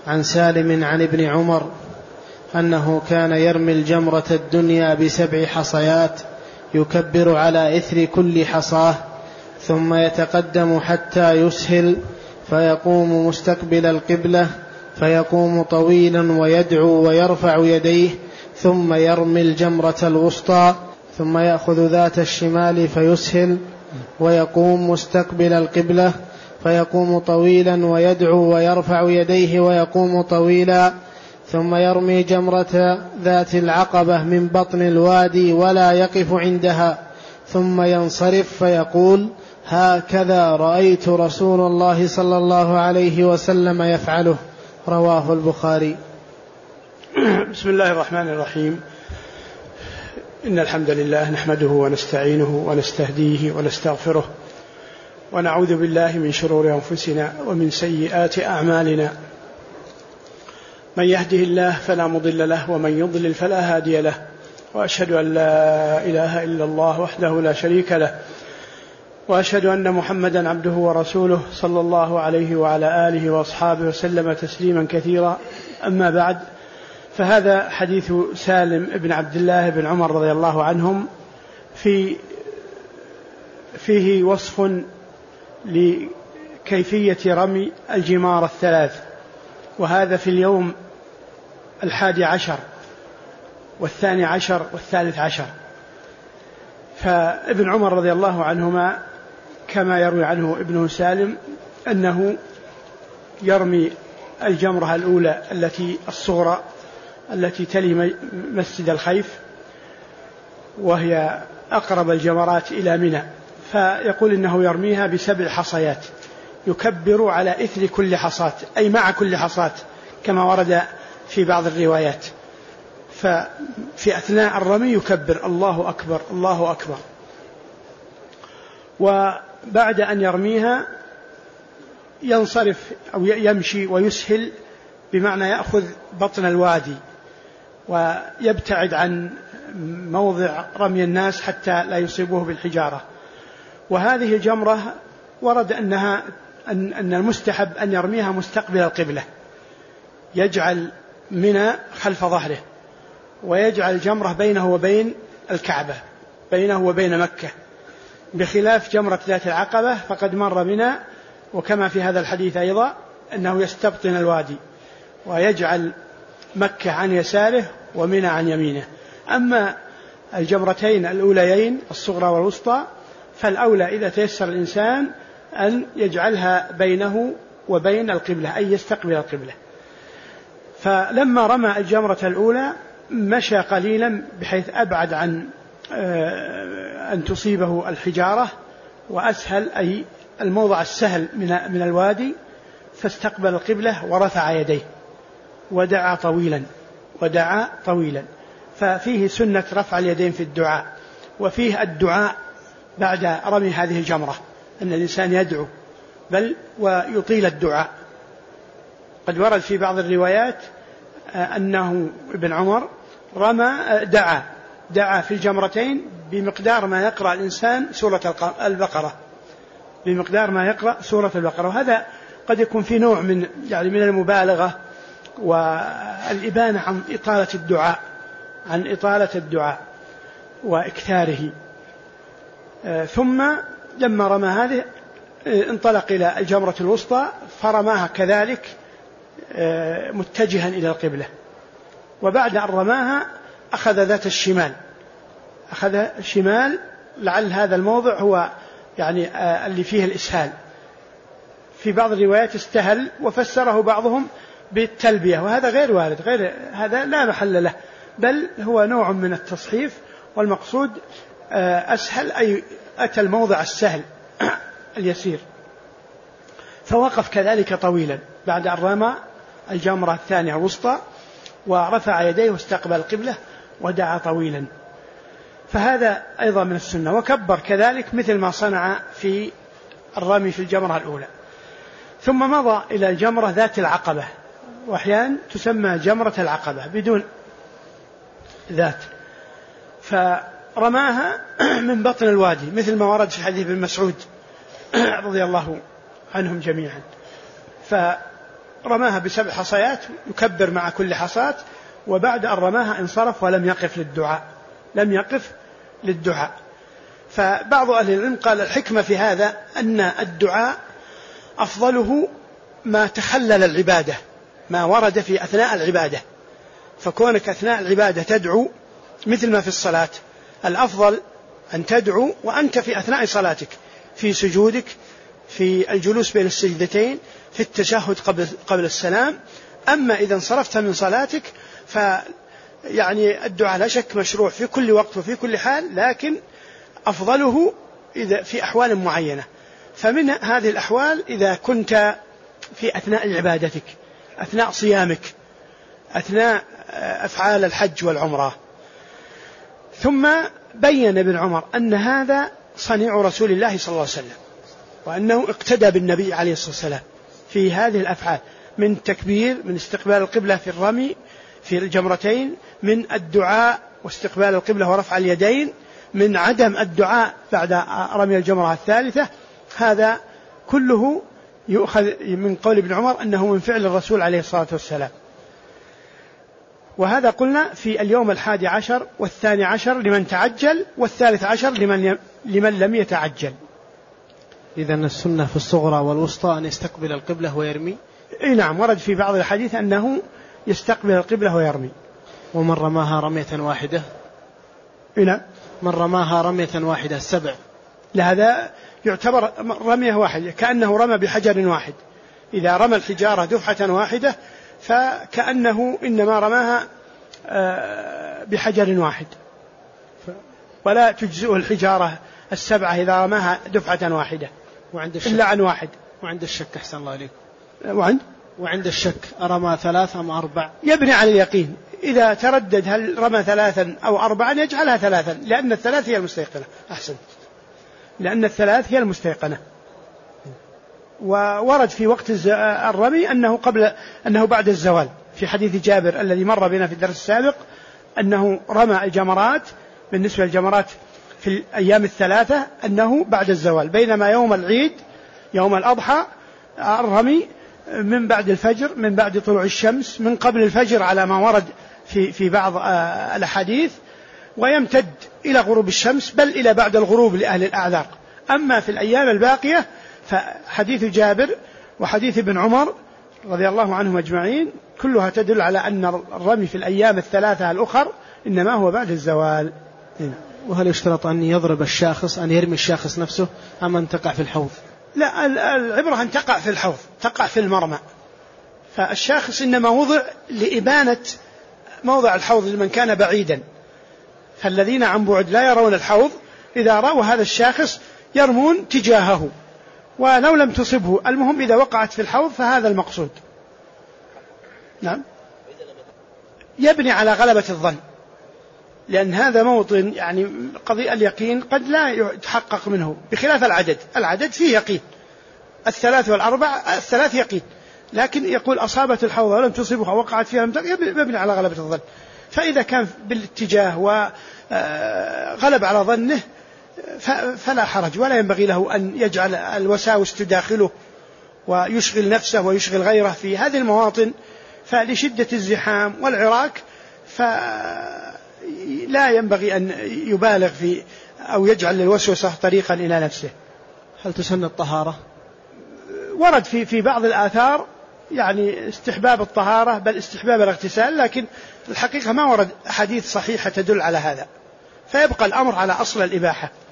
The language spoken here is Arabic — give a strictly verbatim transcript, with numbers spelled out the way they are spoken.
عن سالم عن ابن عمر أنه كان يرمي الجمرة الدنيا بسبع حصيات يكبر على إثر كل حصاه ثم يتقدم حتى يسهل فيقوم مستقبل القبلة فيقوم طويلا ويدعو ويرفع يديه ثم يرمي الجمرة الوسطى ثم يأخذ ذات الشمال فيسهل ويقوم مستقبل القبلة فيقوم طويلا ويدعو ويرفع يديه ويقوم طويلا ثم يرمي جمرة ذات العقبة من بطن الوادي ولا يقف عندها ثم ينصرف فيقول هكذا رأيت رسول الله صلى الله عليه وسلم يفعله. رواه البخاري. بسم الله الرحمن الرحيم. إن الحمد لله نحمده ونستعينه ونستهديه ونستغفره ونعوذ بالله من شرور أنفسنا ومن سيئات أعمالنا. من يهده الله فلا مضل له ومن يضلل فلا هادي له وأشهد أن لا إله إلا الله وحده لا شريك له وأشهد أن محمدا عبده ورسوله صلى الله عليه وعلى آله وأصحابه وسلم تسليما كثيرا. أما بعد، فهذا حديث سالم بن عبد الله بن عمر رضي الله عنهم في فيه وصف لكيفية رمي الجمار الثلاث، وهذا في اليوم الحادي عشر والثاني عشر والثالث عشر. فابن عمر رضي الله عنهما كما يروي عنه ابنه سالم أنه يرمي الجمرة الأولى التي الصغرى التي تلي مسجد الخيف، وهي أقرب الجمرات إلى منى، فيقول إنه يرميها بسبع حصيات يكبر على إثر كل حصاة، أي مع كل حصاة كما ورد في بعض الروايات. ففي أثناء الرمي يكبر الله أكبر الله أكبر. وبعد أن يرميها ينصرف أو يمشي ويسهل، بمعنى يأخذ بطن الوادي ويبتعد عن موضع رمي الناس حتى لا يصيبوه بالحجارة. وهذه الجمرة ورد أنها أن, أن المستحب أن يرميها مستقبل القبلة، يجعل منى خلف ظهره ويجعل الجمرة بينه وبين الكعبة، بينه وبين مكة، بخلاف جمرة ذات العقبة فقد مر منى، وكما في هذا الحديث أيضا أنه يستبطن الوادي ويجعل مكة عن يساره ومنى عن يمينه. أما الجمرتين الأوليين الصغرى والوسطى فالأولى إذا تيسر الإنسان أن يجعلها بينه وبين القبلة، أي يستقبل القبلة. فلما رمى الجمرة الأولى مشى قليلا بحيث أبعد عن أن تصيبه الحجارة، وأسهل أي الموضع السهل من الوادي، فاستقبل القبلة ورفع يديه ودعا طويلا ودعا طويلا. ففيه سنة رفع اليدين في الدعاء، وفيه الدعاء بعد رمي هذه الجمرة، أن الإنسان يدعو بل ويطيل الدعاء. قد ورد في بعض الروايات أنه ابن عمر رمى دعا دعا في الجمرتين بمقدار ما يقرأ الإنسان سورة البقرة، بمقدار ما يقرأ سورة البقرة. وهذا قد يكون في نوع من يعني من المبالغة والإبانة عن إطالة الدعاء عن إطالة الدعاء وإكثاره. ثم لما رمى هذه انطلق إلى الجمرة الوسطى فرماها كذلك متجها إلى القبلة. وبعد أن رماها أخذ ذات الشمال، أخذ الشمال، لعل هذا الموضع هو يعني اللي فيه الإسهال. في بعض الروايات استهل وفسره بعضهم بالتلبية، وهذا غير وارد، غير هذا لا محل له، بل هو نوع من التصحيف، والمقصود أسهل أي أتى الموضع السهل اليسير. فوقف كذلك طويلا بعد أن رمى الجمرة الثانية الوسطى، ورفع يديه واستقبل القبلة ودعا طويلا. فهذا أيضا من السنة. وكبر كذلك مثل ما صنع في الرمي في الجمرة الأولى. ثم مضى إلى الجمرة ذات العقبة، وأحيانا تسمى جمرة العقبة بدون ذات، فرماها من بطن الوادي مثل ما ورد في حديث ابن مسعود رضي الله عنهم جميعا. رماها بسبع حصيات يكبر مع كل حصاة، وبعد أن رماها انصرف ولم يقف للدعاء لم يقف للدعاء فبعض أهل العلم قال الحكمة في هذا أن الدعاء أفضله ما تخلل العبادة، ما ورد في أثناء العبادة، فكونك أثناء العبادة تدعو مثل ما في الصلاة، الأفضل أن تدعو وأنت في أثناء صلاتك، في سجودك، في الجلوس بين السجدتين، في التشهد قبل, قبل السلام. أما إذا انصرفت من صلاتك فيعني الدعاء لا شك مشروع في كل وقت وفي كل حال، لكن أفضله إذا في أحوال معينة. فمن هذه الأحوال إذا كنت في أثناء عبادتك، أثناء صيامك، أثناء أفعال الحج والعمرة. ثم بين ابن عمر أن هذا صنيع رسول الله صلى الله عليه وسلم، وأنه اقتدى بالنبي عليه الصلاة والسلام في هذه الأفعال، من تكبير، من استقبال القبلة في الرمي في الجمرتين، من الدعاء واستقبال القبلة ورفع اليدين، من عدم الدعاء بعد رمي الجمرة الثالثة. هذا كله يؤخذ من قول ابن عمر أنه من فعل الرسول عليه الصلاة والسلام. وهذا قلنا في اليوم الحادي عشر والثاني عشر لمن تعجل، والثالث عشر لمن, لمن لم يتعجل. إذن السنة في الصغرى والوسطى أن يستقبل القبلة ويرمي. إيه نعم، ورد في بعض الحديث أنه يستقبل القبلة ويرمي. ومن رماها رمية واحدة. إيه نعم، من رماها رمية واحدة السبع، لهذا يعتبر رمية واحدة كأنه رمى بحجر واحد. إذا رمى الحجارة دفعة واحدة فكأنه إنما رماها بحجر واحد، ولا تجزئه الحجارة السبعة إذا رماها دفعة واحدة وعند الشك. إلا عن واحد. وعند الشك أحسن الله عليكم. وعند وعند الشك أرمى ثلاث أم أربع، يبني على اليقين. إذا تردد هل رمى ثلاثا أو أربعا يجعلها ثلاثا، لأن الثلاث هي المستيقنة. أحسن، لأن الثلاث هي المستيقنة. وورد في وقت الرمي أنه قبل أنه بعد الزوال، في حديث جابر الذي مر بنا في الدرس السابق أنه رمى الجمرات بالنسبة للجمرات في الأيام الثلاثة أنه بعد الزوال، بينما يوم العيد يوم الأضحى الرمي من بعد الفجر، من بعد طلوع الشمس، من قبل الفجر على ما ورد في في بعض الأحاديث، ويمتد إلى غروب الشمس، بل إلى بعد الغروب لأهل الأعذار. أما في الأيام الباقية فحديث جابر وحديث ابن عمر رضي الله عنهم أجمعين كلها تدل على أن الرمي في الأيام الثلاثة الأخر إنما هو بعد الزوال. وهل يشترط أن يضرب الشاخص، أن يرمي الشاخص نفسه، أم أن تقع في الحوض؟ لا، العبرة أن تقع في الحوض، تقع في المرمى. فالشاخص إنما وضع لإبانة موضع الحوض لمن كان بعيدا، فالذين عن بعد لا يرون الحوض إذا رأوا هذا الشاخص يرمون تجاهه، ولو لم تصبه، المهم إذا وقعت في الحوض فهذا المقصود. نعم، يبني على غلبة الظن، لأن هذا موطن يعني قضية اليقين قد لا يتحقق منه، بخلاف العدد. العدد فيه يقين، الثلاث والأربع الثلاث يقين، لكن يقول أصابت الحوض ولم تصبها وقعت فيها يبني على غلبة الظن. فإذا كان بالاتجاه وغلب على ظنه فلا حرج، ولا ينبغي له أن يجعل الوساوس تداخله ويشغل نفسه ويشغل غيره في هذه المواطن. فلشدة الزحام والعراك فلا ينبغي أن يبالغ في أو يجعل الوسوسة طريقا إلى نفسه. هل تسن الطهارة؟ ورد في في بعض الآثار يعني استحباب الطهارة، بل استحباب الاغتسال، لكن الحقيقة ما ورد حديث صحيحة تدل على هذا، فيبقى الأمر على أصل الإباحة.